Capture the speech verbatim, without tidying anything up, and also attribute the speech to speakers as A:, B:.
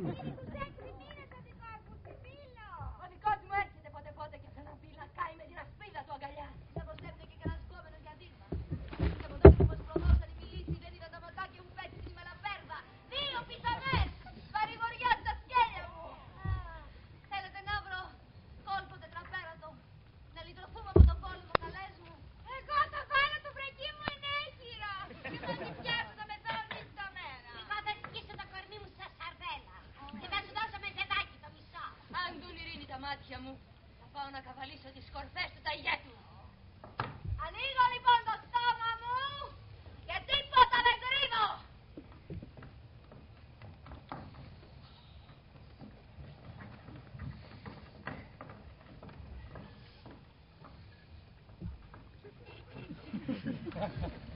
A: Ο δικός μου έρχεται πότε πότε και θα να πει να κάει με την ασπίδα του αγκαλιά.
B: Δεν προσθέτει και κανένας κόμενος για δίλημα. Και από τότε που μας προδώσαν οι μιλήσει δεν είδα τα ματάκια μου πέσει τη μελαπέρδα. Δύο πιθανές! Παρηγοριά στα σκέλια μου! Θέλετε να βρω κόλπο τετραπέρατο. Να λυτρωθούμε από τον πόλεμο, καλές μου.
A: Εγώ θα βάλω το βρακί μου ενέχειρο. Και θα την πιάσω τα μεθανίσταμένα.
B: Εγώ θα σκίσω το κορμί μου σαν σαρδέλα. Και θα σου δώσω με ζεδάκι το μισό.
A: Αν δουν ειρήνη τα μάτια μου, θα πάω να καβαλήσω τις κορφές του τα ηγέτου.
B: Ανοίγω λοιπόν το στόμα μου και τίποτα δεν κρύβω.
C: Ha ha ha.